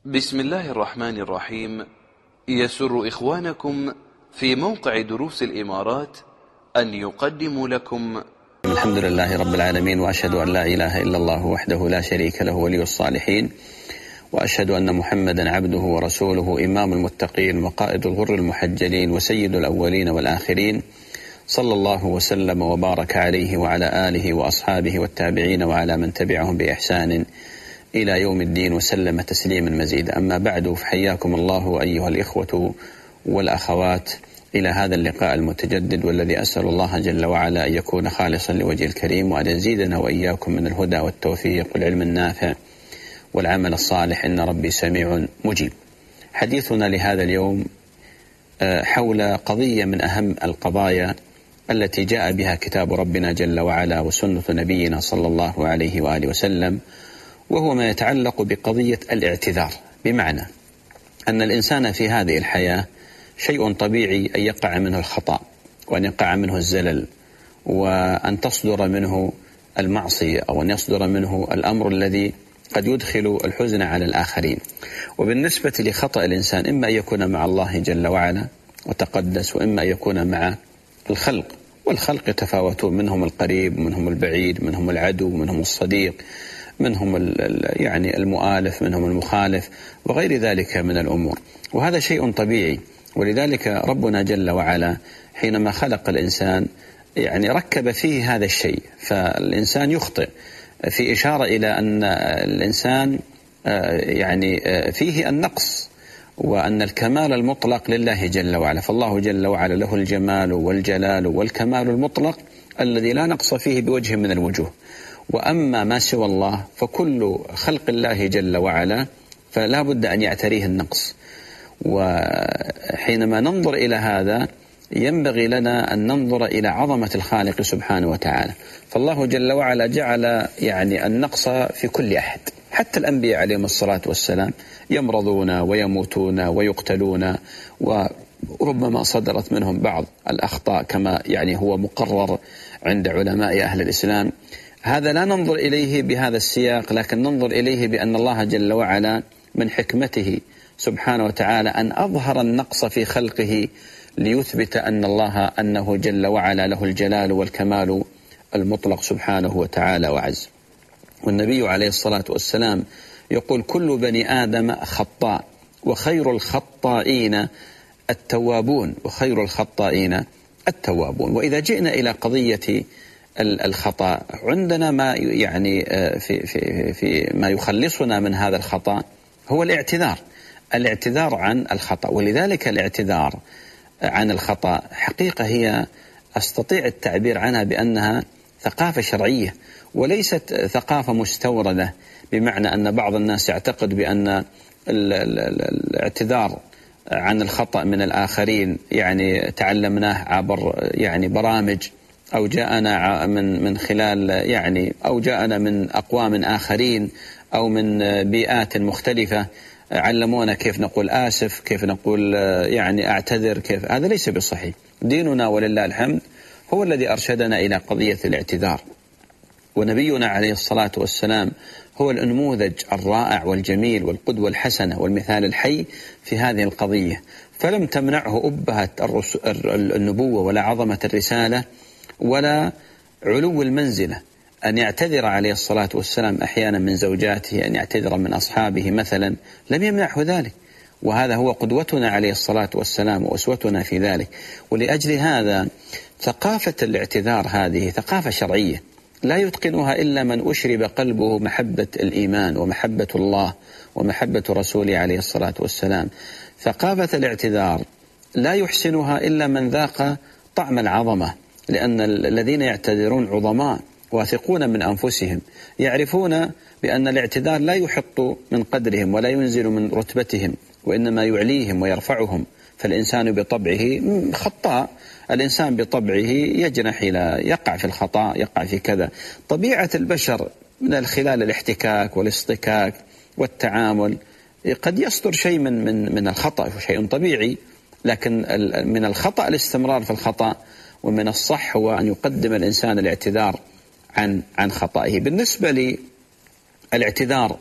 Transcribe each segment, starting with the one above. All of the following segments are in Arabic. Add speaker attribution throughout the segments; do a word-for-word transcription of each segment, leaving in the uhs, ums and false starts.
Speaker 1: بسم الله الرحمن الرحيم. يسر إخوانكم في موقع دروس الإمارات أن يقدموا لكم
Speaker 2: الحمد لله رب العالمين، وأشهد أن لا إله إلا الله وحده لا شريك له ولي الصالحين، وأشهد أن محمدا عبده ورسوله إمام المتقين وقائد الغر المحجلين وسيد الأولين والآخرين، صلى الله وسلم وبارك عليه وعلى آله وأصحابه والتابعين وعلى من تبعهم بإحسان إلى يوم الدين وسلم تسليما مزيدا. أما بعد، فحياكم الله أيها الإخوة والأخوات إلى هذا اللقاء المتجدد، والذي أسأل الله جل وعلا أن يكون خالصا لوجه الكريم، وأن يزيدنا وإياكم من الهدى والتوفيق والعلم النافع والعمل الصالح، إن ربي سميع مجيب. حديثنا لهذا اليوم حول قضية من أهم القضايا التي جاء بها كتاب ربنا جل وعلا وسنة نبينا صلى الله عليه وآله وسلم، وهو ما يتعلق بقضية الاعتذار. بمعنى أن الإنسان في هذه الحياة شيء طبيعي أن يقع منه الخطأ، وأن يقع منه الزلل، وأن تصدر منه المعصية، أو أن يصدر منه الأمر الذي قد يدخل الحزن على الآخرين. وبالنسبة لخطأ الإنسان، إما أن يكون مع الله جل وعلا وتقدس، وإما أن يكون مع الخلق، والخلق يتفاوتون، منهم القريب، منهم البعيد، منهم العدو، منهم الصديق، منهم يعني المؤالف، منهم المخالف، وغير ذلك من الأمور. وهذا شيء طبيعي. ولذلك ربنا جل وعلا حينما خلق الإنسان يعني ركب فيه هذا الشيء، فالإنسان يخطئ، في إشارة إلى أن الإنسان يعني فيه النقص، وأن الكمال المطلق لله جل وعلا. فالله جل وعلا له الجمال والجلال والكمال المطلق الذي لا نقص فيه بوجه من الوجوه. وأما ما سوى الله فكل خلق الله جل وعلا فلا بد أن يعتريه النقص. وحينما ننظر إلى هذا ينبغي لنا أن ننظر إلى عظمة الخالق سبحانه وتعالى. فالله جل وعلا جعل يعني النقص في كل أحد، حتى الأنبياء عليهم الصلاة والسلام يمرضون ويموتون ويقتلون، وربما صدرت منهم بعض الأخطاء كما يعني هو مقرر عند علماء أهل الإسلام. هذا لا ننظر إليه بهذا السياق، لكن ننظر إليه بأن الله جل وعلا من حكمته سبحانه وتعالى أن أظهر النقص في خلقه ليثبت أن الله أنه جل وعلا له الجلال والكمال المطلق سبحانه وتعالى وعز. والنبي عليه الصلاة والسلام يقول: كل بني آدم خطاء، وخير الخطائين التوابون، وخير الخطائين التوابون. وإذا جئنا إلى قضية الخطأ، عندنا ما يعني في في في ما يخلصنا من هذا الخطأ هو الاعتذار، الاعتذار عن الخطأ. ولذلك الاعتذار عن الخطأ حقيقة هي أستطيع التعبير عنها بأنها ثقافة شرعية، وليست ثقافة مستوردة، بمعنى أن بعض الناس يعتقد بأن الاعتذار عن الخطأ من الآخرين يعني تعلمناه عبر يعني برامج، أو جاءنا من من خلال يعني أو جاءنا من أقوام آخرين، أو من بيئات مختلفة علمونا كيف نقول آسف، كيف نقول يعني أعتذر، كيف. هذا ليس بصحيح. ديننا ولله الحمد هو الذي أرشدنا إلى قضية الاعتذار، ونبينا عليه الصلاة والسلام هو النموذج الرائع والجميل والقدوة الحسنة والمثال الحي في هذه القضية. فلم تمنعه أبهة النبوة ولا عظمة الرسالة ولا علو المنزلة أن يعتذر عليه الصلاة والسلام أحيانا من زوجاته، أن يعتذر من أصحابه مثلا، لم يمنعه ذلك. وهذا هو قدوتنا عليه الصلاة والسلام وأسوتنا في ذلك. ولأجل هذا ثقافة الاعتذار هذه ثقافة شرعية لا يتقنها إلا من أشرب قلبه محبة الإيمان ومحبة الله ومحبة رسوله عليه الصلاة والسلام. ثقافة الاعتذار لا يحسنها إلا من ذاق طعم العظمة، لأن الذين يعتذرون عظماء واثقون من أنفسهم، يعرفون بأن الاعتذار لا يحط من قدرهم ولا ينزل من رتبتهم، وإنما يعليهم ويرفعهم. فالإنسان بطبعه خطاء، الإنسان بطبعه يجنح إلى يقع في الخطأ، يقع في كذا. طبيعة البشر من خلال الاحتكاك والاصطكاك والتعامل قد يصدر شيء من من من الخطأ، شيء طبيعي، لكن من الخطأ الاستمرار في الخطأ، ومن الصح هو أن يقدم الإنسان الاعتذار عن عن خطئه. بالنسبة للاعتذار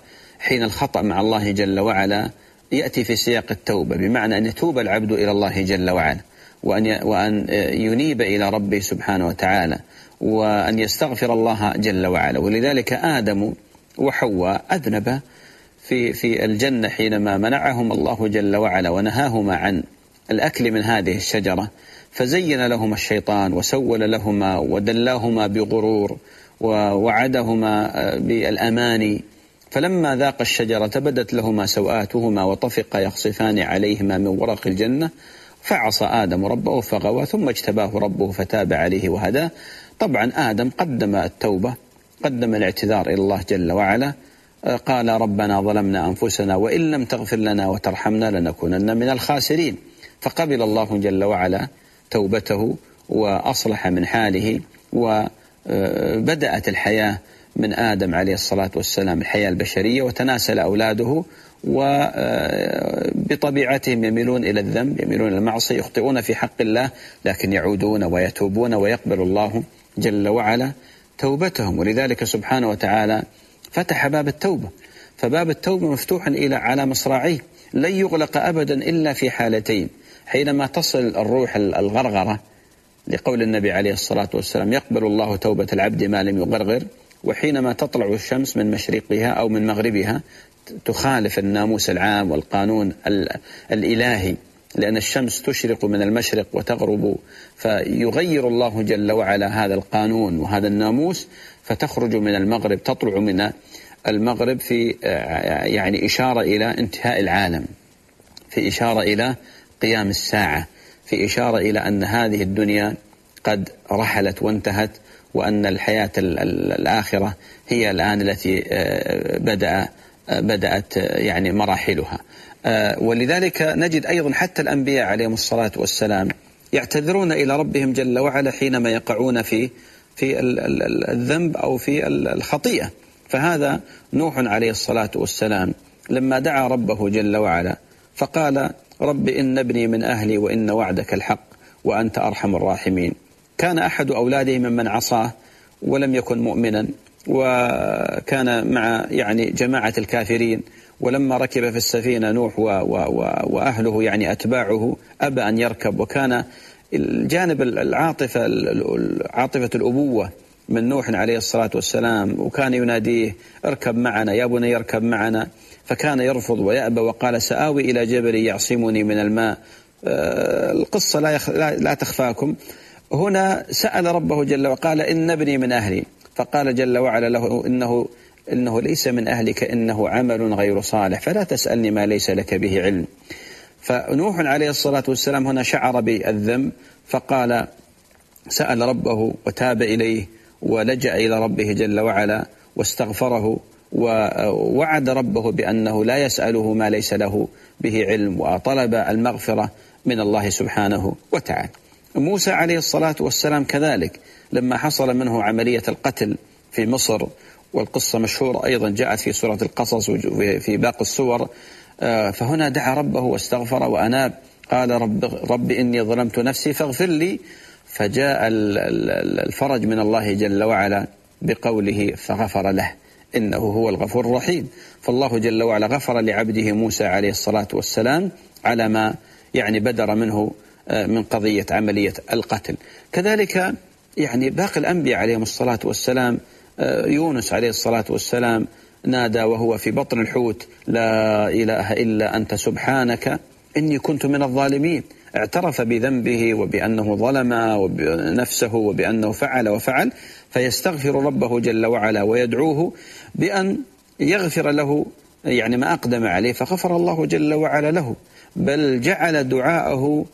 Speaker 2: حين الخطأ مع الله جل وعلا يأتي في سياق التوبة، بمعنى أن يتوب العبد إلى الله جل وعلا، وأن وأن ينيب إلى ربه سبحانه وتعالى، وأن يستغفر الله جل وعلا. ولذلك آدم وحواء أذنب في في الجنة حينما منعهم الله جل وعلا ونهاهما عن الأكل من هذه الشجرة، فزين لهما الشيطان وسول لهما ودلاهما بغرور ووعدهما بالأماني، فلما ذاق الشجرة بدت لهما سوآتهما وطفقا يخصفان عليهما من ورق الجنة، فعصى آدم ربه فغوى ثم اجتباه ربه فتاب عليه وهداه. طبعا آدم قدم التوبة، قدم الاعتذار إلى الله جل وعلا، قال ربنا ظلمنا أنفسنا وإن لم تغفر لنا وترحمنا لنكونن من الخاسرين، فقبل الله جل وعلا توبته وأصلح من حاله، وبدأت الحياة من آدم عليه الصلاة والسلام، الحياة البشرية، وتناسل أولاده وبطبيعتهم يميلون إلى الذنب، يميلون إلى المعصية، يخطئون في حق الله، لكن يعودون ويتوبون ويقبل الله جل وعلا توبتهم. ولذلك سبحانه وتعالى فتح باب التوبة، فباب التوبة مفتوح إلى على مصراعيه، لن يغلق أبدا إلا في حالتين: حينما تصل الروح الغرغرة، لقول النبي عليه الصلاة والسلام يقبل الله توبة العبد ما لم يغرغر، وحينما تطلع الشمس من مشرقها أو من مغربها تخالف الناموس العام والقانون الإلهي، لأن الشمس تشرق من المشرق وتغرب، فيغير الله جل وعلا هذا القانون وهذا الناموس، فتخرج من المغرب، تطلع من المغرب في يعني إشارة إلى انتهاء العالم، في إشارة إلى قيام الساعة، في إشارة إلى أن هذه الدنيا قد رحلت وانتهت، وأن الحياة الآخرة هي الآن التي بدأ بدأت يعني مراحلها. ولذلك نجد أيضا حتى الأنبياء عليهم الصلاة والسلام يعتذرون إلى ربهم جل وعلا حينما يقعون في في الذنب أو في الخطيئة. فهذا نوح عليه الصلاة والسلام لما دعا ربه جل وعلا فقال رب إن ابني من أهلي وإن وعدك الحق وأنت أرحم الراحمين. كان أحد أولاده ممن عصاه ولم يكن مؤمنا، وكان مع يعني جماعة الكافرين، ولما ركب في السفينة نوح و و و وأهله يعني أتباعه أبى أن يركب، وكان الجانب العاطفة عاطفة الأبوة من نوح عليه الصلاة والسلام، وكان يناديه اركب معنا يا بني يركب معنا، فكان يرفض ويأبى وقال سآوي إلى جبل يعصمني من الماء. القصة لا, يخ... لا تخفاكم. هنا سأل ربه جل وقال إن ابني من أهلي، فقال جل وعلا له إنه, إنه ليس من أهلك إنه عمل غير صالح فلا تسألني ما ليس لك به علم. فنوح عليه الصلاة والسلام هنا شعر بالذنب، فقال سأل ربه وتاب إليه ولجأ إلى ربه جل وعلا واستغفره، ووعد ربه بأنه لا يسأله ما ليس له به علم، وطلب المغفرة من الله سبحانه وتعالى. موسى عليه الصلاة والسلام كذلك لما حصل منه عملية القتل في مصر، والقصة مشهورة أيضا جاءت في سورة القصص وفي باقي السور، فهنا دعا ربه واستغفر وأناب، قال رب, رب إني ظلمت نفسي فاغفر لي، فجاء الفرج من الله جل وعلا بقوله فغفر له إنه هو الغفور الرحيم. فالله جل وعلا غفر لعبده موسى عليه الصلاة والسلام على ما يعني بدر منه من قضية عملية القتل. كذلك يعني باقي الأنبياء عليهم الصلاة والسلام، يونس عليه الصلاة والسلام نادى وهو في بطن الحوت لا إله إلا أنت سبحانك إني كنت من الظالمين، اعترف بذنبه وبأنه ظلم نفسه وبأنه فعل وفعل، فيستغفر ربه جل وعلا ويدعوه بأن يغفر له يعني ما أقدم عليه، فغفر الله جل وعلا له، بل جعل دعاءه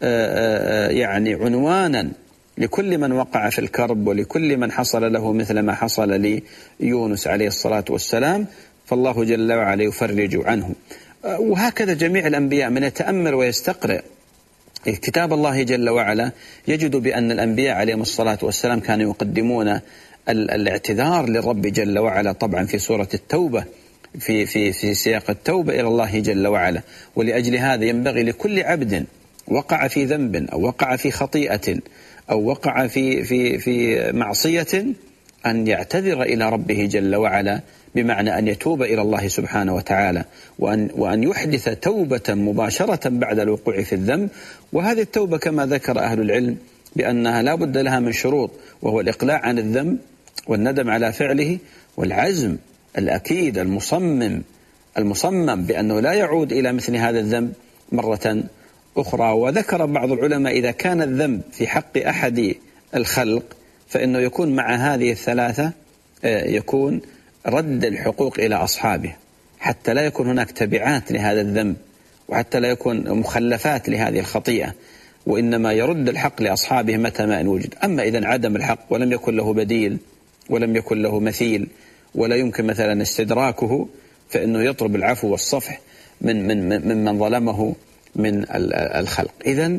Speaker 2: يعني عنوانا لكل من وقع في الكرب ولكل من حصل له مثل ما حصل ليونس عليه الصلاة والسلام، فالله جل وعلا يفرج عنه. وهكذا جميع الأنبياء من يتأمل ويستقرأ كتاب الله جل وعلا يجد بأن الأنبياء عليهم الصلاة والسلام كانوا يقدمون الاعتذار للرب جل وعلا، طبعا في سورة التوبة في في في سياق التوبة إلى الله جل وعلا. ولأجل هذا ينبغي لكل عبد وقع في ذنب أو وقع في خطيئة أو وقع في في في معصية أن يعتذر إلى ربه جل وعلا بمعنى أن يتوب إلى الله سبحانه وتعالى وأن, وأن يحدث توبة مباشرة بعد الوقوع في الذنب. وهذه التوبة كما ذكر أهل العلم بأنها لا بد لها من شروط، وهو الإقلاع عن الذنب والندم على فعله والعزم الأكيد المصمم المصمم بأنه لا يعود إلى مثل هذا الذنب مرة أخرى. وذكر بعض العلماء إذا كان الذنب في حق أحد الخلق فإنه يكون مع هذه الثلاثة يكون رد الحقوق إلى أصحابه، حتى لا يكون هناك تبعات لهذا الذنب وحتى لا يكون مخلفات لهذه الخطيئة، وإنما يرد الحق لأصحابه متى ما إن وجد. أما إذا عدم الحق ولم يكن له بديل ولم يكن له مثيل ولا يمكن مثلا استدراكه فإنه يطلب العفو والصفح من من من من ظلمه من الخلق. إذن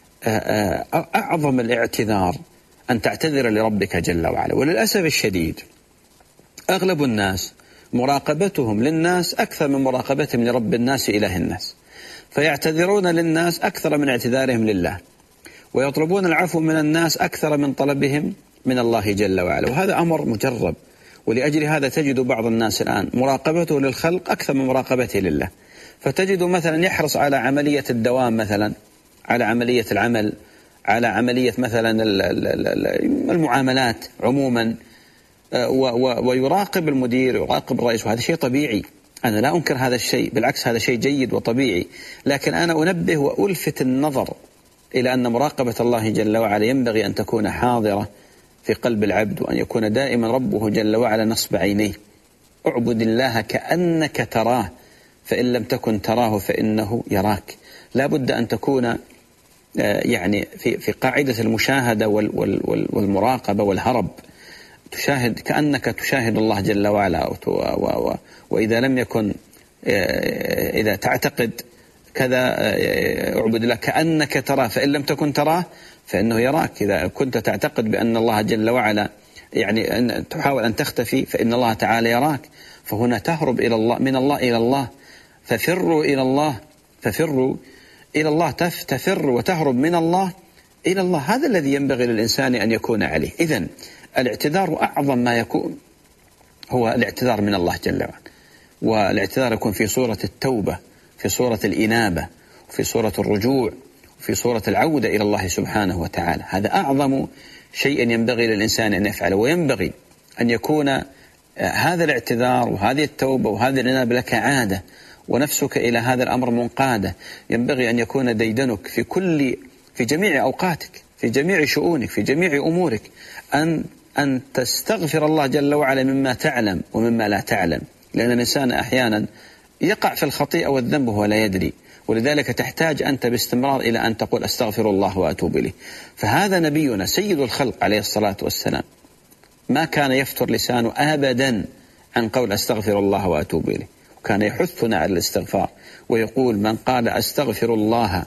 Speaker 2: أعظم الاعتذار أن تعتذر لربك جل وعلا. وللأسف الشديد أغلب الناس مراقبتهم للناس أكثر من مراقبتهم لرب الناس إله الناس، فيعتذرون للناس أكثر من اعتذارهم لله، ويطلبون العفو من الناس أكثر من طلبهم من الله جل وعلا. وهذا أمر مجرب، ولأجل هذا تجد بعض الناس الآن مراقبته للخلق أكثر من مراقبته لله، فتجد مثلا يحرص على عملية الدوام، مثلا على عملية العمل، على عملية مثلا المعاملات عموما، ويراقب المدير ويراقب الرئيس، وهذا شيء طبيعي، أنا لا أنكر هذا الشيء، بالعكس هذا شيء جيد وطبيعي. لكن أنا أنبه وألفت النظر إلى أن مراقبة الله جل وعلا ينبغي أن تكون حاضرة في قلب العبد، وأن يكون دائما ربه جل وعلا نصب عينيه. اعبد الله كأنك تراه فإن لم تكن تراه فإنه يراك. لا بد أن تكون يعني في في قاعدة المشاهدة والمراقبة والهرب، تشاهد كأنك تشاهد الله جل وعلا. وإذا لم يكن، إذا تعتقد كذا اعبد الله كأنك تراه فإن لم تكن تراه فإنه يراك. إذا كنت تعتقد بأن الله جل وعلا يعني أن تحاول أن تختفي فإن الله تعالى يراك، فهنا تهرب إلى الله، من الله إلى الله، ففروا إلى الله، ففروا إلى الله، تفر وتهرب من الله إلى الله. هذا الذي ينبغي للإنسان أن يكون عليه. إذن الاعتذار أعظم ما يكون هو الاعتذار من الله جل وعلا، والاعتذار يكون في صورة التوبة، في صورة الإنابة، في صورة الرجوع، في صورة العودة إلى الله سبحانه وتعالى. هذا أعظم شيء ينبغي للإنسان أن يفعله، وينبغي أن يكون هذا الاعتذار وهذه التوبة وهذه الإنابة لك عادة، ونفسك إلى هذا الأمر منقادة. ينبغي أن يكون ديدنك في كل في جميع أوقاتك، في جميع شؤونك، في جميع أمورك، أن أن تستغفر الله جل وعلا مما تعلم ومما لا تعلم، لأن الإنسان أحيانا يقع في الخطيئة والذنب وهو لا يدري، ولذلك تحتاج أنت باستمرار إلى أن تقول أستغفر الله وأتوب إليه. فهذا نبينا سيد الخلق عليه الصلاة والسلام ما كان يفتر لسانه أبدا عن قول أستغفر الله وأتوب إليه، وكان يحثنا على الاستغفار ويقول من قال أستغفر الله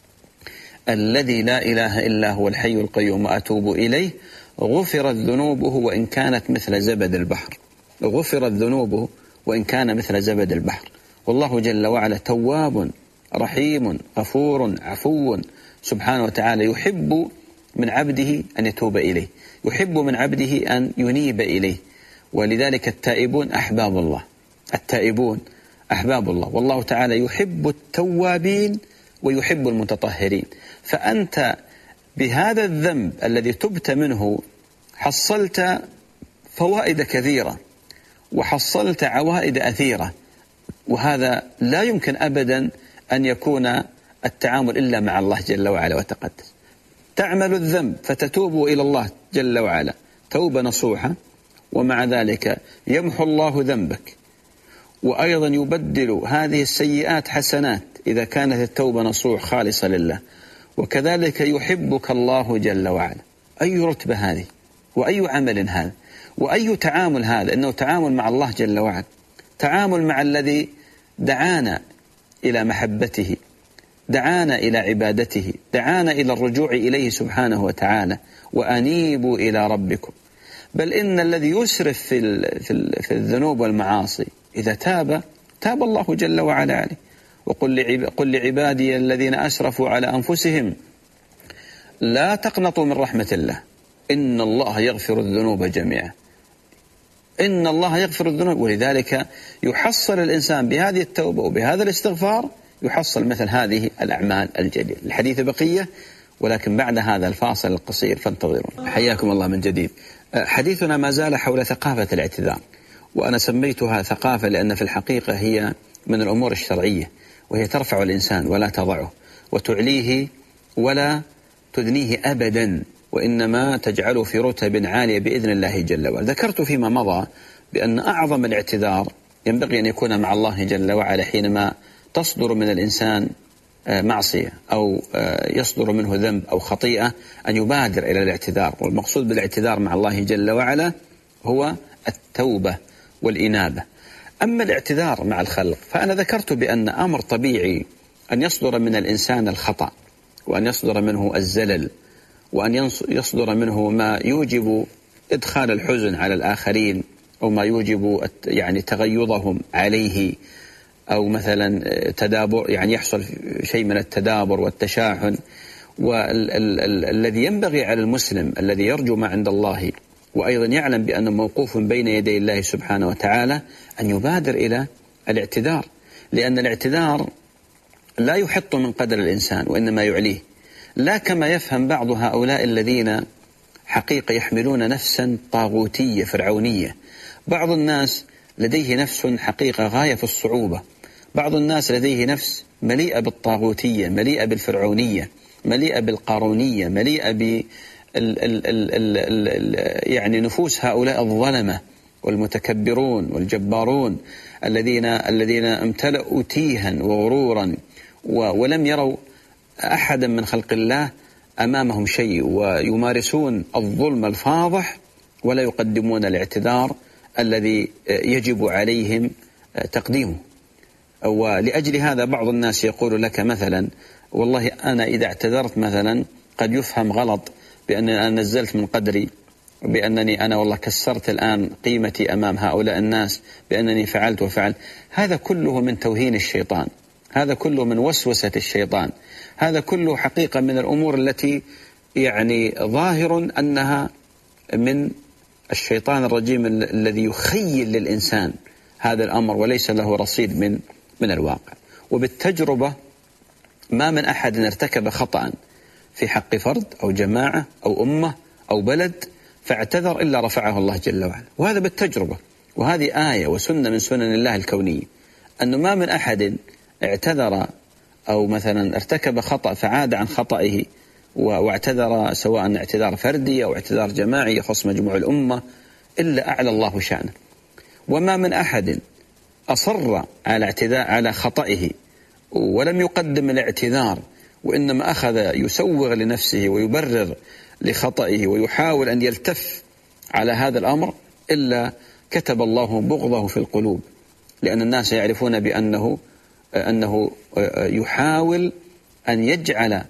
Speaker 2: الذي لا إله إلا هو الحي القيوم أتوب إليه غفرت ذنوبه وإن كانت مثل زبد البحر. غفرت ذنوبه وإن كان مثل زبد البحر. والله جل وعلا تواب رحيم غفور عفو سبحانه وتعالى، يحب من عبده أن يتوب إليه، يحب من عبده أن ينيب إليه. ولذلك التائبون أحباب الله، التائبون أحباب الله، والله تعالى يحب التوابين ويحب المتطهرين. فأنت بهذا الذنب الذي تبت منه حصلت فوائد كثيرة وحصلت عوائد أثيرة، وهذا لا يمكن أبدا أن يكون التعامل إلا مع الله جل وعلا وتقدس. تعمل الذنب فتتوب إلى الله جل وعلا توبة نصوحة، ومع ذلك يمحو الله ذنبك، وأيضا يبدل هذه السيئات حسنات إذا كانت التوبة نصوح خالصة لله، وكذلك يحبك الله جل وعلا. أي رتبة هذه، وأي عمل هذا، وأي تعامل هذا، إنه تعامل مع الله جل وعلا، تعامل مع الذي دعانا إلى محبته، دعانا إلى عبادته، دعانا إلى الرجوع إليه سبحانه وتعالى، وأنيبوا إلى ربكم. بل إن الذي يسرف في, في الذنوب والمعاصي إذا تاب تاب الله جل وعلا عليه. وقل لعبادي الذين أسرفوا على أنفسهم لا تقنطوا من رحمة الله إن الله يغفر الذنوب جميعا. إن الله يغفر الذنوب. ولذلك يحصل الإنسان بهذه التوبة وبهذا الاستغفار يحصل مثل هذه الأعمال الجليلة. الحديث بقية، ولكن بعد هذا الفاصل القصير فانتظرون. حياكم الله من جديد. حديثنا ما زال حول ثقافة الاعتذار، وأنا سميتها ثقافة لأن في الحقيقة هي من الأمور الشرعية، وهي ترفع الإنسان ولا تضعه، وتعليه ولا تدنيه أبدا، وإنما تجعله في رتب عالية بإذن الله جل وعلا. ذكرت فيما مضى بأن أعظم الاعتذار ينبغي أن يكون مع الله جل وعلا حينما تصدر من الإنسان معصية أو يصدر منه ذنب أو خطيئة، أن يبادر إلى الاعتذار. والمقصود بالاعتذار مع الله جل وعلا هو التوبة والإنابة. أما الاعتذار مع الخلق فأنا ذكرت بأن أمر طبيعي أن يصدر من الإنسان الخطأ، وأن يصدر منه الزلل، وأن يصدر منه ما يوجب إدخال الحزن على الآخرين، أو ما يوجب يعني تغيظهم عليه، أو مثلا تدابر، يعني يحصل شيء من التدابر والتشاحن. والذي ينبغي على المسلم الذي يرجو ما عند الله وأيضا يعلم بأنه موقوف بين يدي الله سبحانه وتعالى أن يبادر إلى الاعتذار، لأن الاعتذار لا يحط من قدر الإنسان وإنما يعليه، لا كما يفهم بعض هؤلاء الذين حقيقة يحملون نفسا طاغوتية فرعونية. بعض الناس لديه نفس حقيقة غاية في الصعوبة، بعض الناس لديه نفس مليئة بالطاغوتية، مليئة بالفرعونية، مليئة بالقارونية، مليئة ب ال ال ال ال ال يعني نفوس هؤلاء الظلمة والمتكبرون والجبارون الذين الذين امتلأوا تيها وغرورا، ولم يروا أحدا من خلق الله أمامهم شيء، ويمارسون الظلم الفاضح ولا يقدمون الاعتذار الذي يجب عليهم تقديمه. ولأجل هذا بعض الناس يقول لك مثلا والله أنا إذا اعتذرت مثلا قد يفهم غلط بأنني أنا نزلت من قدري، بأنني أنا والله كسرت الآن قيمتي أمام هؤلاء الناس، بأنني فعلت وفعلت. هذا كله من توهين الشيطان، هذا كله من وسوسة الشيطان، هذا كله حقيقة من الأمور التي يعني ظاهر أنها من الشيطان الرجيم الذي يخيل للإنسان هذا الأمر وليس له رصيد من من الواقع. وبالتجربة ما من أحد ارتكب خطأ في حق فرد أو جماعة أو أمة أو بلد فاعتذر إلا رفعه الله جل وعلا، وهذا بالتجربة. وهذه آية وسنة من سنن الله الكونية، أنه ما من أحد اعتذر أو مثلا ارتكب خطأ فعاد عن خطئه واعتذر، سواء اعتذار فردي أو اعتذار جماعي يخص مجموع الأمة، إلا أعلى الله شأنه. وما من أحد أصر على اعتذار على خطئه ولم يقدم الاعتذار، وإنما أخذ يسوغ لنفسه ويبرر لخطئه ويحاول أن يلتف على هذا الأمر، إلا كتب الله بغضه في القلوب، لأن الناس يعرفون بأنه أنه يحاول أن يجعل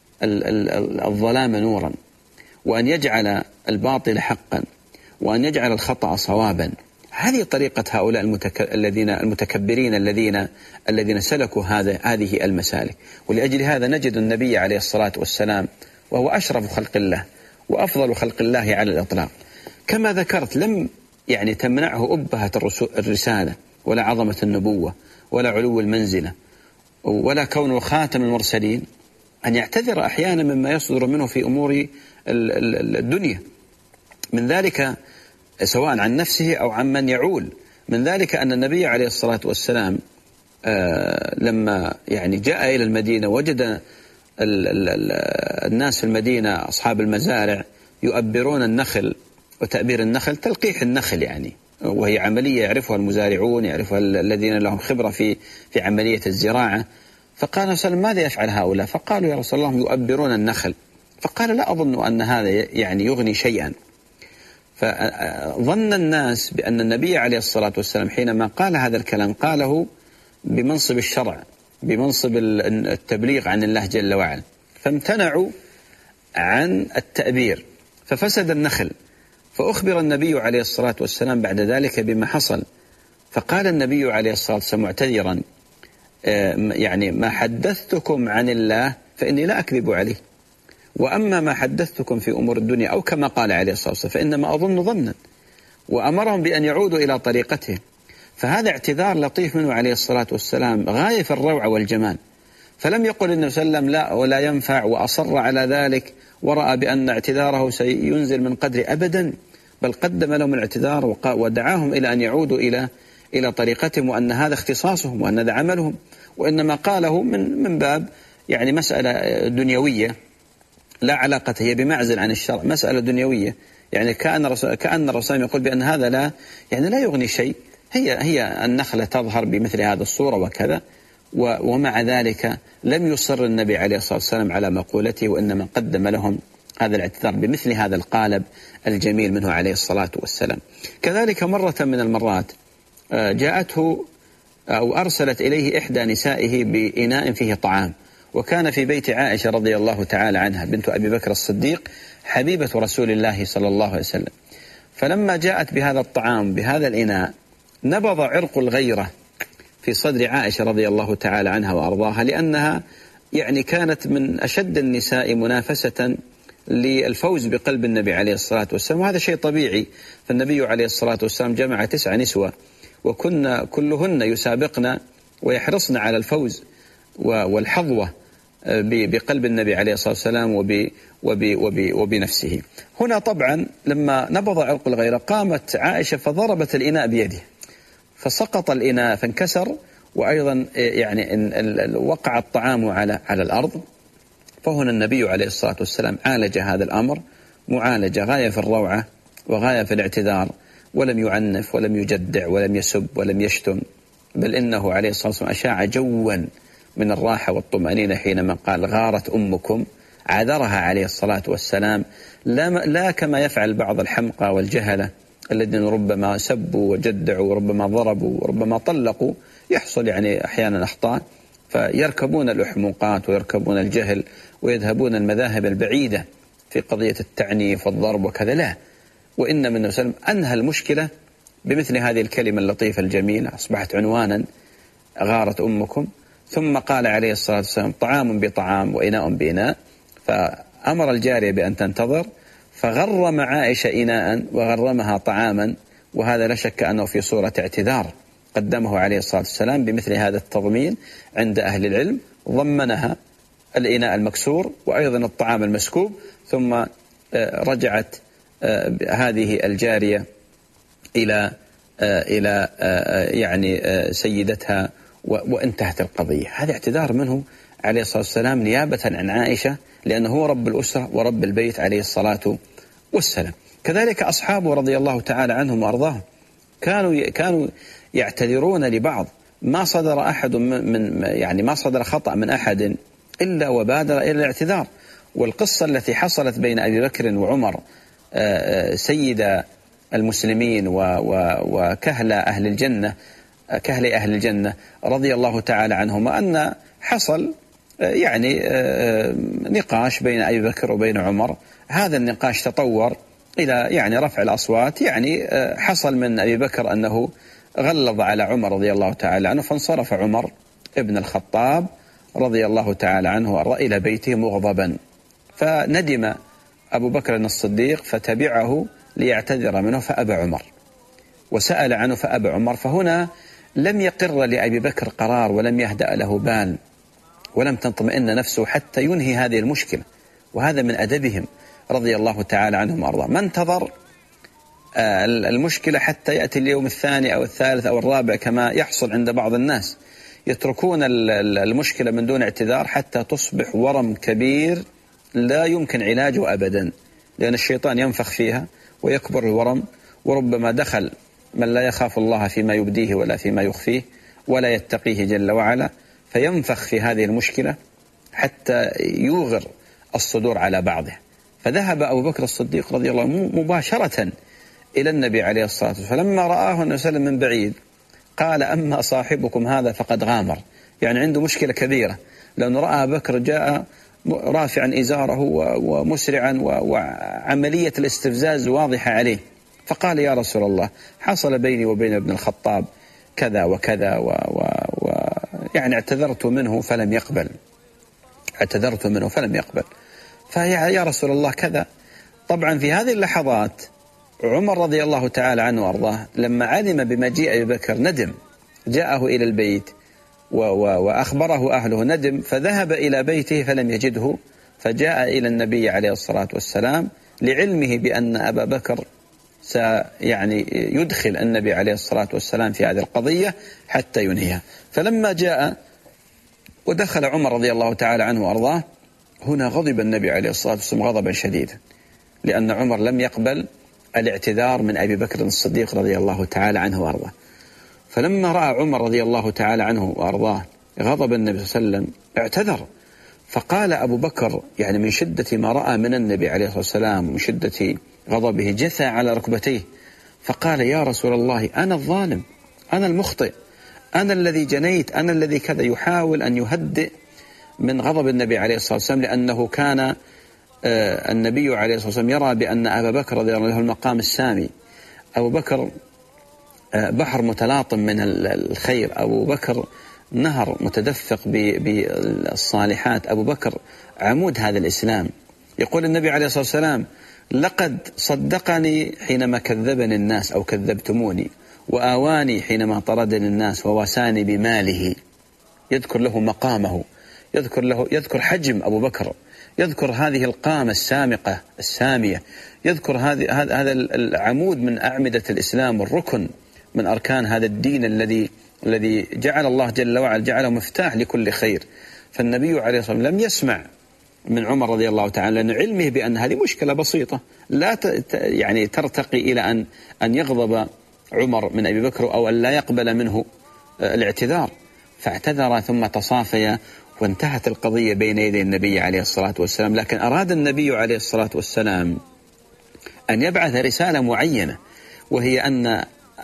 Speaker 2: الظلام نورا، وأن يجعل الباطل حقا، وأن يجعل الخطأ صوابا. هذه طريقة هؤلاء المتك... الذين المتكبرين الذين الذين سلكوا هذا هذه المسالك. ولأجل هذا نجد النبي عليه الصلاة والسلام وهو أشرف خلق الله وأفضل خلق الله على الإطلاق، كما ذكرت لم يعني تمنعه أبهة الرسالة ولا عظمة النبوة ولا علو المنزلة ولا كونه خاتم المرسلين أن يعتذر أحيانا مما يصدر منه في أمور الدنيا، من ذلك سواء عن نفسه أو عن من يعول. من ذلك أن النبي عليه الصلاة والسلام لما يعني جاء إلى المدينة وجد الناس في المدينة أصحاب المزارع يؤبرون النخل، وتأبير النخل تلقيح النخل يعني، وهي عملية يعرفها المزارعون، يعرفها الذين لهم خبرة في في عملية الزراعة. فقال صلى الله عليه وسلم ماذا يفعل هؤلاء؟ فقالوا يا رسول الله يؤبرون النخل. فقال لا أظن أن هذا يعني يغني شيئا. فظن الناس بأن النبي عليه الصلاة والسلام حينما قال هذا الكلام قاله بمنصب الشرع، بمنصب التبليغ عن الله جل وعلا، فامتنعوا عن التأبير ففسد النخل. فأخبر النبي عليه الصلاة والسلام بعد ذلك بما حصل، فقال النبي عليه الصلاة والسلام معتذرا يعني ما حدثتكم عن الله فإني لا أكذب عليه، وأما ما حدثتكم في أمور الدنيا أو كما قال عليه الصلاة والسلام فإنما أظن ظنا. وأمرهم بأن يعودوا إلى طريقته. فهذا اعتذار لطيف منه عليه الصلاة والسلام غاية في الروعة والجمال. فلم يقل النبي صلى الله عليه وسلم لا ولا ينفع وأصر على ذلك ورأى بأن اعتذاره سينزل من قدر أبدا، بل قدم لهم الاعتذار ودعاهم إلى أن يعودوا إلى إلى طريقتهم، وأن هذا اختصاصهم وأن هذا عملهم، وإنما قاله من من باب يعني مسألة دنيوية لا علاقة، هي بمعزل عن الشرع، مسألة دنيوية. يعني كأن الرسول كأن الرسول يقول بأن هذا لا يعني لا يغني شيء، هي هي النخلة تظهر بمثل هذه الصورة وكذا، ومع ذلك لم يصر النبي عليه الصلاة والسلام على مقولته، وإنما قدم لهم هذا الاعتذار بمثل هذا القالب الجميل منه عليه الصلاة والسلام. كذلك مرة من المرات جاءته أو أرسلت إليه إحدى نسائه بإناء فيه طعام، وكان في بيت عائشة رضي الله تعالى عنها بنت أبي بكر الصديق حبيبة رسول الله صلى الله عليه وسلم. فلما جاءت بهذا الطعام بهذا الإناء نبض عرق الغيرة في صدر عائشة رضي الله تعالى عنها وأرضاها، لأنها يعني كانت من أشد النساء منافسة للفوز بقلب النبي عليه الصلاة والسلام، وهذا شيء طبيعي. فالنبي عليه الصلاة والسلام جمع تسع نسوة وكنا كلهن يسابقن ويحرصن على الفوز والحظوة بقلب النبي عليه الصلاة والسلام وب وب وب وبنفسه. هنا طبعا لما نبض عرق الغيرة قامت عائشة فضربت الإناء بيده فسقط الإناء فانكسر، وأيضا يعني وقع الطعام على على الأرض. فهنا النبي عليه الصلاة والسلام عالج هذا الأمر معالجة غاية في الروعة وغاية في الاعتذار، ولم يعنف ولم يجدع ولم يسب ولم يشتم، بل إنه عليه الصلاة والسلام أشاع جوا من الراحة والطمأنينة حينما قال غارت أمكم، عذرها عليه الصلاة والسلام، لا, لا كما يفعل بعض الحمقى والجهلة الذين ربما سبوا وجدعوا وربما ضربوا وربما طلقوا، يحصل يعني أحيانا أخطاء فيركبون الأحمقات ويركبون الجهل ويذهبون المذاهب البعيدة في قضية التعنيف والضرب وكذا. لا، وإن من وسلم أنهى المشكلة بمثل هذه الكلمة اللطيفة الجميلة أصبحت عنوانا غارت أمكم، ثم قال عليه الصلاة والسلام طعام بطعام وإناء بإناء، فأمر الجارية بأن تنتظر، فغرم عائشة إناء وغرمها طعاما، وهذا لا شك أنه في صورة اعتذار قدمه عليه الصلاة والسلام بمثل هذا التضمين عند أهل العلم. ضمنها الإناء المكسور وأيضا الطعام المسكوب، ثم رجعت هذه الجارية إلى إلى يعني سيدتها وانتهت القضية. هذا اعتذار منه عليه الصلاة والسلام نيابة عن عائشة، لأنه هو رب الأسرة ورب البيت عليه الصلاة والسلام. كذلك أصحابه رضي الله تعالى عنهم وأرضاهم كانوا كانوا يعتذرون لبعض، ما صدر أحد من يعني ما صدر خطأ من أحد إلا وبادر إلى الاعتذار. والقصة التي حصلت بين أبي بكر وعمر سيد المسلمين وكهل أهل الجنة كهل أهل الجنة رضي الله تعالى عنهما، أن حصل يعني نقاش بين أبي بكر وبين عمر. هذا النقاش تطور إلى يعني رفع الأصوات، يعني حصل من أبي بكر أنه غلظ على عمر رضي الله تعالى عنه، فانصرف عمر ابن الخطاب رضي الله تعالى عنه إلى بيته مغضبا، فندم أبو بكر الصديق فتبعه ليعتذر منه فأبى عمر، وسأل عنه فأبى عمر. فهنا لم يقر لأبي بكر قرار ولم يهدأ له بال ولم تطمئن نفسه حتى ينهي هذه المشكلة، وهذا من أدبهم رضي الله تعالى عنهم وأرضاهم. ما انتظر المشكلة حتى يأتي اليوم الثاني أو الثالث أو الرابع كما يحصل عند بعض الناس، يتركون المشكلة من دون اعتذار حتى تصبح ورم كبير لا يمكن علاجه أبدا، لأن الشيطان ينفخ فيها ويكبر الورم، وربما دخل من لا يخاف الله فيما يبديه ولا فيما يخفيه ولا يتقيه جل وعلا، فينفخ في هذه المشكلة حتى يوغر الصدور على بعضه. فذهب أبو بكر الصديق رضي الله عنه مباشرة إلى النبي عليه الصلاة والسلام، فلما رآه النبي صلى الله عليه وسلم من بعيد قال أما صاحبكم هذا فقد غامر، يعني عنده مشكلة كبيرة، لأنه رأى بكر جاء رافعا إزاره ومسرعا وعملية الاستفزاز واضحة عليه، فقال يا رسول الله حصل بيني وبين ابن الخطاب كذا وكذا و... و... و... يعني اعتذرت منه فلم يقبل اعتذرت منه فلم يقبل فيا يا رسول الله كذا. طبعا في هذه اللحظات عمر رضي الله تعالى عنه وأرضاه لما علم بمجيء أبي بكر ندم، جاءه إلى البيت وأخبره أهله، ندم فذهب إلى بيته فلم يجده، فجاء إلى النبي عليه الصلاة والسلام لعلمه بأن أبا بكر سيعني يدخل النبي عليه الصلاة والسلام في هذه القضية حتى ينهيها. فلما جاء ودخل عمر رضي الله تعالى عنه وأرضاه، هنا غضب النبي عليه الصلاة والسلام غضبا شديدا، لأن عمر لم يقبل الاعتذار من أبي بكر الصديق رضي الله تعالى عنه وأرضاه. فلما رأى عمر رضي الله تعالى عنه وأرضاه غضب النبي صلى الله عليه وسلم اعتذر، فقال أبو بكر يعني من شدة ما رأى من النبي عليه الصلاة والسلام ومن شدة غضبه جثى على ركبتيه فقال: يا رسول الله، أنا الظالم، أنا المخطئ، أنا الذي جنيت، أنا الذي كذا. يحاول أن يهدئ من غضب النبي عليه الصلاة والسلام، لأنه كان النبي عليه الصلاة والسلام يرى بأن أبا بكر رضي الله عنه المقام السامي. أبو بكر بحر متلاطم من الخير، أبو بكر نهر متدفق بالصالحات، أبو بكر عمود هذا الإسلام. يقول النبي عليه الصلاة والسلام: لقد صدقني حينما كذبني الناس أو كذبتموني، وآواني حينما طردني الناس، وواساني بماله. يذكر له مقامه، يذكر له يذكر حجم أبو بكر، يذكر هذه القامة السامقة السامية، يذكر هذه هذا العمود من أعمدة الإسلام والركن من أركان هذا الدين الذي الذي جعل الله جل وعلا جعله مفتاح لكل خير. فالنبي عليه الصلاة والسلام لم يسمع من عمر رضي الله تعالى، لأن علمه بأن هذه مشكلة بسيطة لا يعني ترتقي إلى أن أن يغضب عمر من أبي بكر أو أن لا يقبل منه الاعتذار. فاعتذر ثم تصافيا وانتهت القضية بين يدي النبي عليه الصلاة والسلام. لكن أراد النبي عليه الصلاة والسلام أن يبعث رسالة معينة، وهي أن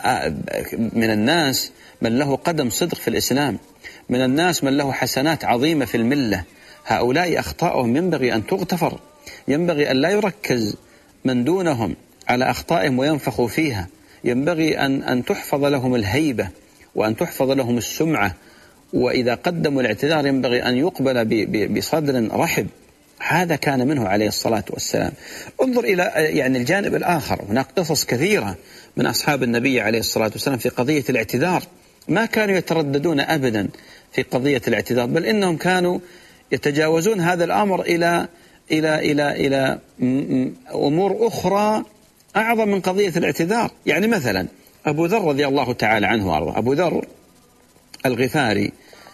Speaker 2: من الناس من له قدم صدق في الإسلام، من الناس من له حسنات عظيمة في الملة، هؤلاء أخطاءهم ينبغي أن تغتفر، ينبغي أن لا يركز من دونهم على أخطائهم وينفخوا فيها، ينبغي أن أن تحفظ لهم الهيبة وأن تحفظ لهم السمعة، وإذا قدموا الاعتذار ينبغي أن يقبل بصدر رحب. هذا كان منه عليه الصلاة والسلام. انظر إلى يعني الجانب الآخر، هناك قصص كثيرة من أصحاب النبي عليه الصلاة والسلام في قضية الاعتذار، ما كانوا يترددون أبدا في قضية الاعتذار، بل إنهم كانوا يتجاوزون هذا الأمر إلى إلى إلى إلى أمور أخرى أعظم من قضية الاعتذار. يعني مثلا أبو ذر رضي الله تعالى عنه وأرضاه، أبو ذر الغفاري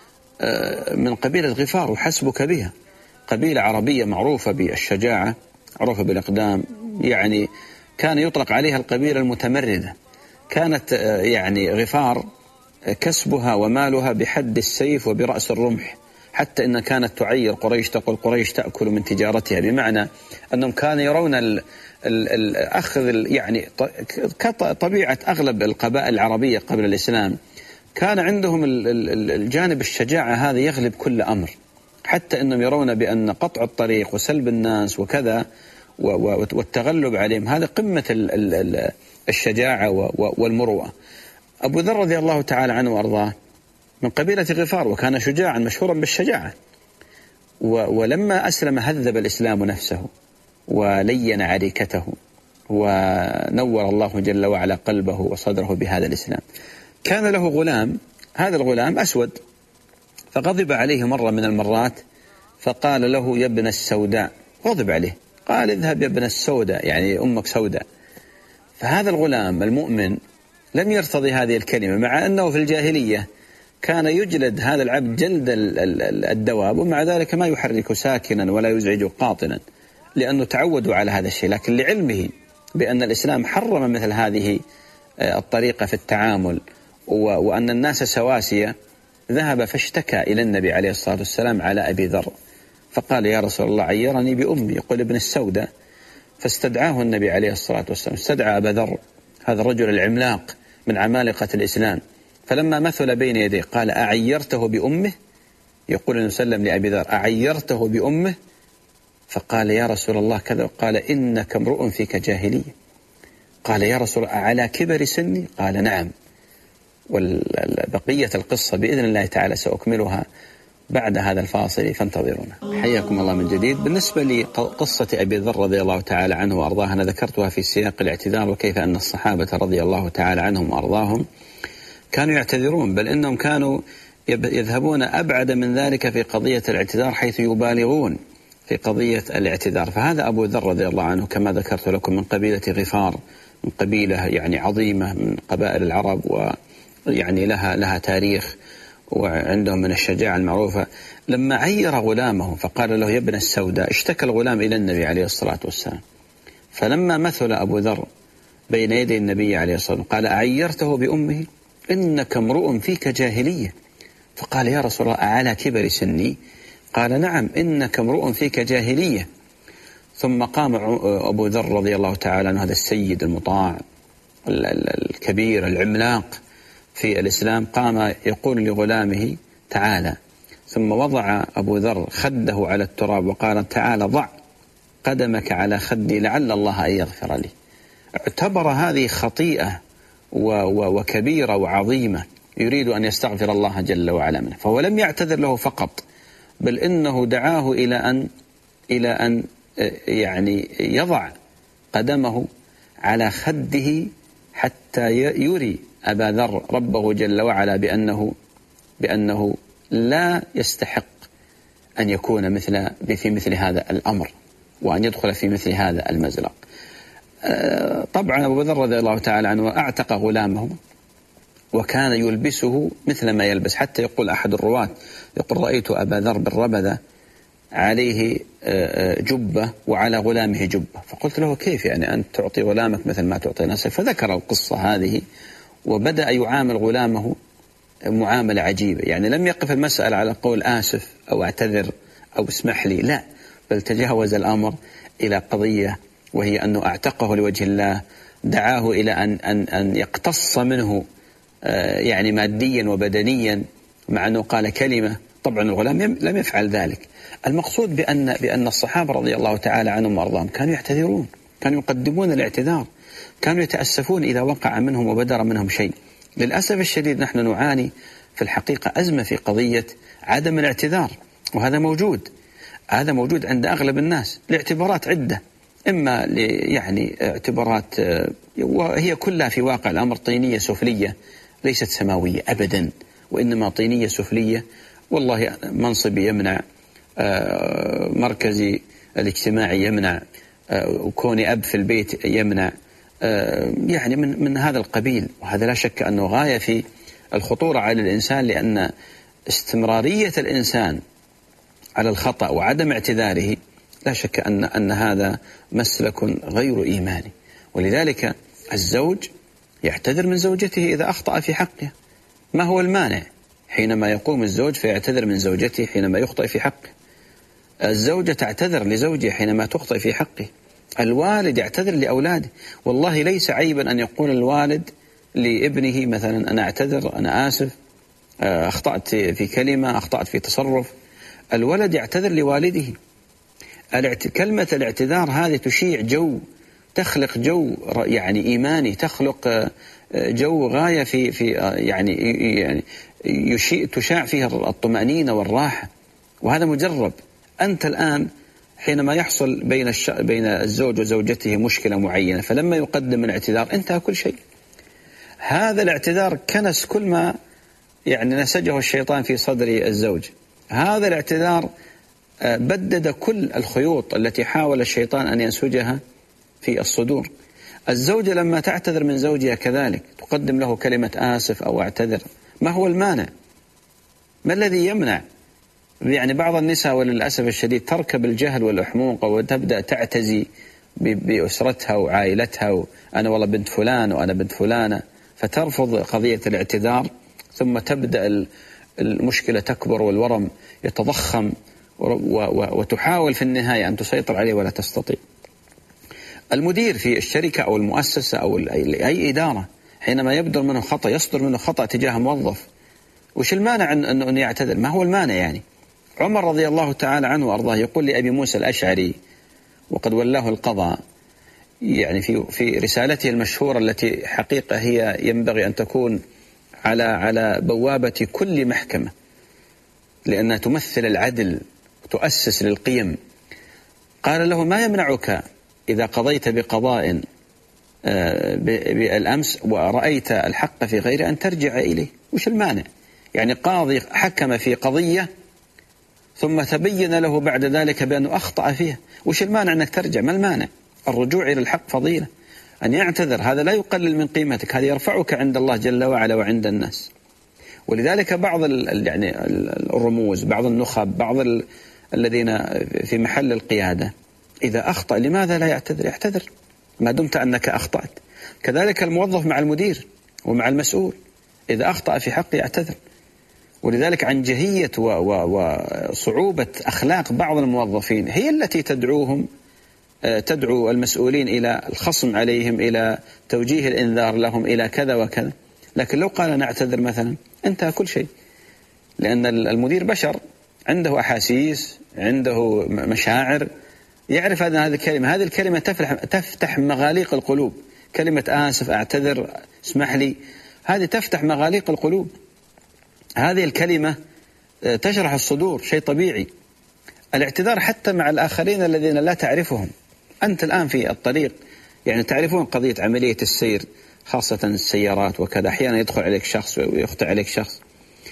Speaker 2: من قبيلة غفار، وحسبك بها، قبيلة عربية معروفة بالشجاعة، معروفة بالإقدام، يعني كان يطلق عليها القبيلة المتمردة. كانت يعني غفار كسبها ومالها بحد السيف وبرأس الرمح، حتى إن كانت تعير قريش، تقول قريش تأكل من تجارتها، بمعنى أنهم كانوا يرون ال ال ال أخذ يعني كطبيعة أغلب القبائل العربية قبل الإسلام، كان عندهم الجانب الشجاعة هذا يغلب كل أمر، حتى أنهم يرون بأن قطع الطريق وسلب الناس وكذا والتغلب عليهم هذا قمة الشجاعة والمروءة. أبو ذر رضي الله تعالى عنه وأرضاه من قبيلة غفار، وكان شجاعا مشهورا بالشجاعة، ولما أسلم هذب الإسلام نفسه ولين عريكته، ونور الله جل وعلا قلبه وصدره بهذا الإسلام. كان له غلام، هذا الغلام أسود، فغضب عليه مرة من المرات فقال له: يا ابن السوداء، غضب عليه، قال: اذهب يا ابن السوداء، يعني أمك سوداء. فهذا الغلام المؤمن لم يرتضي هذه الكلمة، مع أنه في الجاهلية كان يجلد هذا العبد جلد الدواب، ومع ذلك ما يحرك ساكنا ولا يزعج قاطنا، لأنه تعودوا على هذا الشيء. لكن لعلمه بأن الإسلام حرم مثل هذه الطريقة في التعامل، وأن الناس سواسية، ذهب فاشتكى إلى النبي عليه الصلاة والسلام على أبي ذر، فقال: يا رسول الله، عيرني بأمي، يقول ابن السوداء. فاستدعاه النبي عليه الصلاة والسلام، استدعى أبا ذر، هذا الرجل العملاق من عمالقة الإسلام، فلما مثل بين يديه قال: أعيرته بأمه؟ يقول النبي صلى الله عليه وسلم لأبي ذر: أعيرته بأمه؟ فقال: يا رسول الله كذا. قال: إنك امرؤ فيك جاهلية. قال: يا رسول الله، على كبر سني؟ قال: نعم. والبقية القصة بإذن الله تعالى سأكملها بعد هذا الفاصل فانتظرونا. حياكم الله من جديد. بالنسبة لقصة أبي ذر رضي الله تعالى عنه وأرضاه أنا ذكرتها في سياق الاعتذار، وكيف أن الصحابة رضي الله تعالى عنهم وأرضاهم كانوا يعتذرون، بل إنهم كانوا يذهبون أبعد من ذلك في قضية الاعتذار، حيث يبالغون في قضية الاعتذار. فهذا أبو ذر رضي الله عنه كما ذكرت لكم من قبيلة غفار، من قبيلة يعني عظيمة من قبائل العرب، ويعني لها لها تاريخ وعندهم من الشجاعة المعروفة. لما عير غلامه فقال له يا ابن السوداء، اشتكى الغلام إلى النبي عليه الصلاة والسلام، فلما مثل أبو ذر بين يدي النبي عليه الصلاة والسلام قال أعيرته بأمه؟ إنك امرؤ فيك جاهلية. فقال يا رسول الله أعلى كبر سني؟ قال نعم إنك امرؤ فيك جاهلية. ثم قام أبو ذر رضي الله تعالى عنه، هذا السيد المطاع الكبير العملاق في الإسلام، قام يقول لغلامه تعالى، ثم وضع أبو ذر خده على التراب وقال تعالى ضع قدمك على خدي لعل الله أن يغفر لي. اعتبر هذه خطيئة وكبيرة وعظيمة يريد أن يستغفر الله جل وعلا منه، فهو لم يعتذر له فقط، بل إنه دعاه إلى أن إلى أن يعني يضع قدمه على خده حتى يري أبا ذر ربه جل وعلا بأنه بأنه لا يستحق أن يكون مثل في مثل هذا الأمر وأن يدخل في مثل هذا المزلق. طبعا أبو ذر رضي الله تعالى عنه أعتق غلامه وكان يلبسه مثل ما يلبس، حتى يقول أحد الرواة يقول رأيت أبا ذر بالربذة عليه جبة وعلى غلامه جبة، فقلت له كيف يعني أنت تعطي غلامك مثل ما تعطي نفسك؟ فذكر القصة هذه وبدأ يعامل غلامه معاملة عجيبة، يعني لم يقف المسألة على قول آسف أو اعتذر أو اسمح لي، لا، بل تجاوز الأمر إلى قضية وهي أنه اعتقه لوجه الله، دعاه إلى أن, أن, أن يقتص منه يعني ماديا وبدنيا، مع أنه قال كلمة. طبعا الغلام لم يفعل ذلك. المقصود بأن, بأن الصحابة رضي الله تعالى عنهم وأرضاهم كانوا يعتذرون، كانوا يقدمون الاعتذار، كانوا يتأسفون إذا وقع منهم وبدر منهم شيء. للأسف الشديد نحن نعاني في الحقيقة أزمة في قضية عدم الاعتذار، وهذا موجود هذا موجود عند أغلب الناس لاعتبارات عدة، إما يعني اعتبارات وهي كلها في واقع الأمر طينية سفلية ليست سماوية أبدا، وإنما طينية سفلية. والله منصبي يمنع، مركزي الاجتماعي يمنع، وكوني أب في البيت يمنع، يعني من من هذا القبيل. وهذا لا شك أنه غاية في الخطورة على الإنسان، لأن استمرارية الإنسان على الخطأ وعدم اعتذاره لا شك أن أن هذا مسلك غير إيماني. ولذلك الزوج يعتذر من زوجته إذا أخطأ في حقه. ما هو المانع حينما يقوم الزوج فيعتذر من زوجته حينما يخطئ في حقه؟ الزوجة تعتذر لزوجها حينما تخطئ في حقه. الوالد يعتذر لأولاده. والله ليس عيبا أن يقول الوالد لابنه مثلا أنا أعتذر، أنا آسف، أخطأت في كلمة، أخطأت في تصرف. الولد يعتذر لوالده. كلمة الاعتذار هذه تشيع جو، تخلق جو يعني إيماني، تخلق جو غاية في في يعني يعني يشيع تشاع فيها الطمأنينة والراحة، وهذا مجرب. أنت الآن حينما يحصل بين الش... بين الزوج وزوجته مشكلة معينة، فلما يقدم الاعتذار انتهى كل شيء. هذا الاعتذار كنس كل ما يعني نسجه الشيطان في صدر الزوج. هذا الاعتذار بدد كل الخيوط التي حاول الشيطان أن ينسجها في الصدور. الزوجة لما تعتذر من زوجها كذلك تقدم له كلمة آسف أو اعتذر. ما هو المانع؟ ما الذي يمنع؟ يعني بعض النساء وللأسف الشديد تركب الجهل والأحموق وتبدأ تعتزي بأسرتها وعائلتها، وأنا والله بنت فلان وأنا بنت فلانة، فترفض قضية الاعتذار، ثم تبدأ المشكلة تكبر والورم يتضخم، وتحاول في النهاية أن تسيطر عليه ولا تستطيع. المدير في الشركة أو المؤسسة أو أي إدارة حينما يبدر منه خطأ، يصدر منه خطأ تجاه موظف، وش المانع أن يعتذر؟ ما هو المانع يعني؟ عمر رضي الله تعالى عنه وأرضاه يقول لأبي موسى الأشعري وقد ولاه القضاء، يعني في في رسالته المشهورة التي حقيقة هي ينبغي أن تكون على على بوابة كل محكمة، لأنها تمثل العدل وتؤسس للقيم. قال له: ما يمنعك إذا قضيت بقضاء بالأمس ورأيت الحق في غيره أن ترجع إليه؟ وش المانع؟ يعني قاضي حكم في قضية ثم تبين له بعد ذلك بأنه أخطأ فيها، وش المانع أنك ترجع؟ ما المانع؟ الرجوع إلى الحق فضيلة. أن يعتذر هذا لا يقلل من قيمتك، هذا يرفعك عند الله جل وعلا وعند الناس. ولذلك بعض يعني الرموز، بعض النخب، بعض الذين في محل القيادة إذا أخطأ لماذا لا يعتذر؟ يعتذر ما دمت أنك أخطأت. كذلك الموظف مع المدير ومع المسؤول، إذا أخطأ في حق يعتذر. ولذلك عنجهية وصعوبة أخلاق بعض الموظفين هي التي تدعوهم تدعو المسؤولين إلى الخصم عليهم، إلى توجيه الإنذار لهم، إلى كذا وكذا. لكن لو قال نعتذر مثلا انتهى كل شيء، لأن المدير بشر، عنده أحاسيس، عنده مشاعر، يعرف أن هذه الكلمة هذه الكلمة تفتح, تفتح مغاليق القلوب. كلمة آسف، أعتذر، اسمح لي، هذه تفتح مغاليق القلوب. هذه الكلمة تشرح الصدور، شيء طبيعي. الاعتذار حتى مع الآخرين الذين لا تعرفهم. أنت الآن في الطريق، يعني تعرفون قضية عملية السير، خاصة السيارات وكذا، أحيانا يدخل عليك شخص ويخطئ عليك شخص.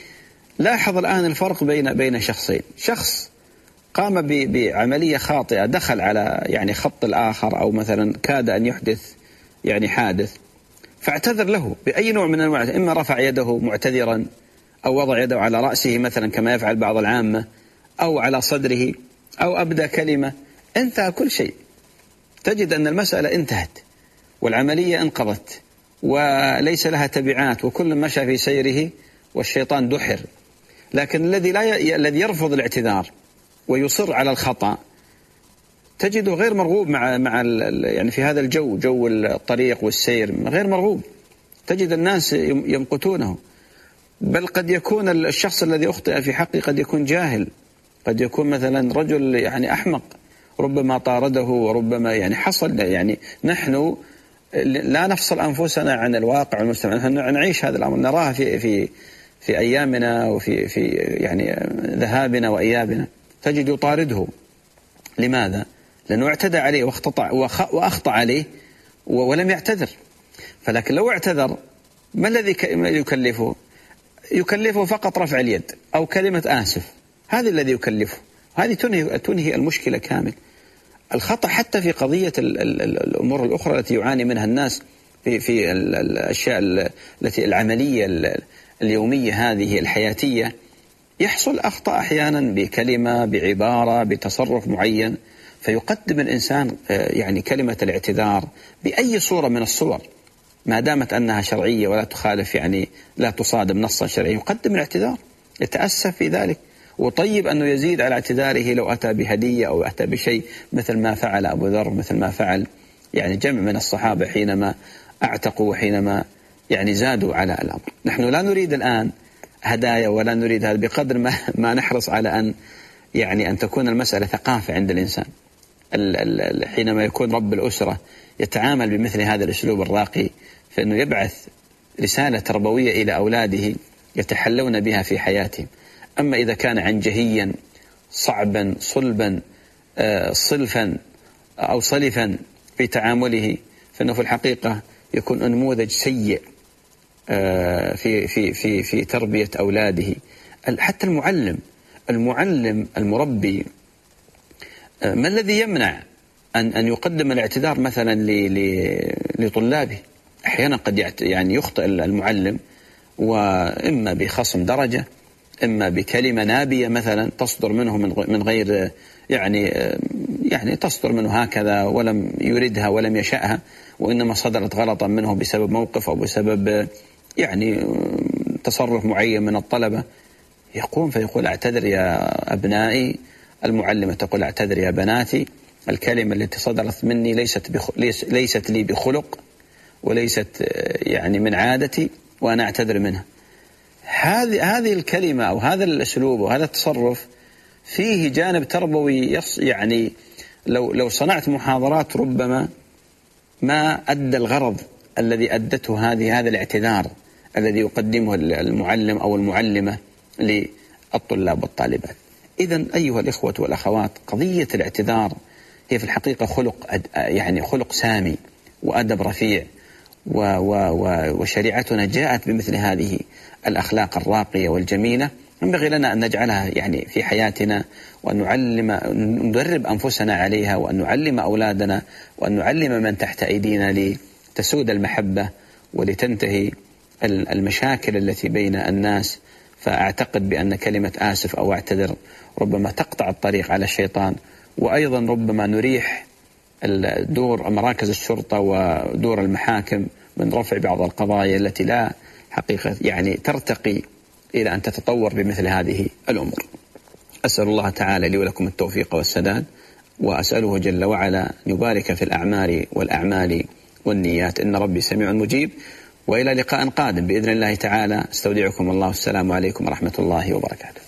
Speaker 2: لاحظ الآن الفرق بين بين شخصين. شخص قام بعملية خاطئة، دخل على يعني خط الآخر، أو مثلا كاد أن يحدث يعني حادث، فاعتذر له بأي نوع من أنواع، إما رفع يده معتذرا، أو وضع يده على رأسه مثلا كما يفعل بعض العامة، أو على صدره، أو أبدأ كلمة، انتهى كل شيء. تجد أن المسألة انتهت والعملية انقضت وليس لها تبعات، وكل مشى في سيره والشيطان دحر. لكن الذي لا ي... الذي يرفض الاعتذار ويصر على الخطأ تجده غير مرغوب مع مع ال... يعني في هذا الجو، جو الطريق والسير، غير مرغوب. تجد الناس يمقتونه. بل قد يكون الشخص الذي أخطئ في حقه قد يكون جاهل، قد يكون مثلا رجل يعني أحمق، ربما طارده، وربما يعني حصل. يعني نحن لا نفصل أنفسنا عن الواقع والمجتمع، نحن نعيش هذا الأمر، نراه في في في أيامنا وفي في يعني ذهابنا وإيابنا. تجد يطارده. لماذا؟ لأنه اعتدى عليه واخطأ وأخطأ عليه ولم يعتذر. فلكن لو اعتذر ما الذي يكلفه؟ يكلفه فقط رفع اليد أو كلمة آسف، هذا الذي يكلفه. هذه تنهي تنهي المشكلة كامل. الخطأ حتى في قضية ال ال ال الأمور الأخرى التي يعاني منها الناس في في ال الأشياء التي العملية اليومية هذه الحياتية، يحصل أخطاء أحيانا بكلمة، بعبارة، بتصرف معين، فيقدم الإنسان يعني كلمة الاعتذار بأي صورة من الصور، ما دامت أنها شرعية ولا تخالف يعني لا تصادم نصا شرعي، يقدم الاعتذار، يتأسف في ذلك. وطيب أنه يزيد على اعتذاره لو أتى بهدية أو أتى بشيء، مثل ما فعل أبو ذر، مثل ما فعل يعني جمع من الصحابة حينما اعتقوا وحينما يعني زادوا على الأمر. نحن لا نريد الآن هدايا ولا نريد هذا، بقدر ما, ما نحرص على أن يعني أن تكون المسألة ثقافة عند الإنسان. حينما يكون رب الأسرة يتعامل بمثل هذا الأسلوب الراقي، فإنه يبعث رسالة تربوية إلى أولاده يتحلون بها في حياتهم. أما إذا كان عنجهيا صعبا صلبا صلفا أو صلفا في تعامله، فإنه في الحقيقة يكون نموذج سيء في في في في تربية أولاده. حتى المعلم المعلم المربي، ما الذي يمنع أن أن يقدم الاعتذار مثلا لطلابه؟ أحيانا قد يعني يخطئ المعلم، وإما بخصم درجة، إما بكلمة نابية مثلا تصدر منه من غير يعني يعني تصدر منه هكذا ولم يردها ولم يشأها، وإنما صدرت غلطا منه بسبب موقف أو بسبب يعني تصرف معين من الطلبة. يقوم فيقول اعتذر يا أبنائي، المعلمة تقول اعتذر يا بناتي، الكلمة التي صدرت مني ليست بخ... ليس... ليست لي بخلق وليست يعني من عادتي، وأنا أعتذر منها. هذه هذه الكلمة أو هذا الأسلوب وهذا التصرف فيه جانب تربوي يص يعني لو لو صنعت محاضرات ربما ما أدى الغرض الذي أدته هذه هذا الاعتذار الذي يقدمه المعلم أو المعلمة الطلاب والطالبات. إذن أيها الإخوة والأخوات، قضية الاعتذار هي في الحقيقة خلق يعني خلق سامي وأدب رفيع، و و و وشريعتنا جاءت بمثل هذه الأخلاق الراقية والجميلة. ينبغي لنا أن نجعلها يعني في حياتنا، وأن نعلم ندرب أنفسنا عليها، وأن نعلم أولادنا، وأن نعلم من تحت أيدينا لتسود المحبة ولتنتهي المشاكل التي بين الناس. فأعتقد بأن كلمة آسف أو اعتذر ربما تقطع الطريق على الشيطان، وأيضا ربما نريح دور مراكز الشرطة ودور المحاكم من رفع بعض القضايا التي لا حقيقة يعني ترتقي إلى أن تتطور بمثل هذه الأمور. أسأل الله تعالى لي ولكم التوفيق والسداد، وأسأله جل وعلا يبارك في الأعمال والأعمال والنيات، إن ربي سميع مجيب. وإلى لقاء قادم بإذن الله تعالى، استودعكم الله، السلام عليكم ورحمة الله وبركاته.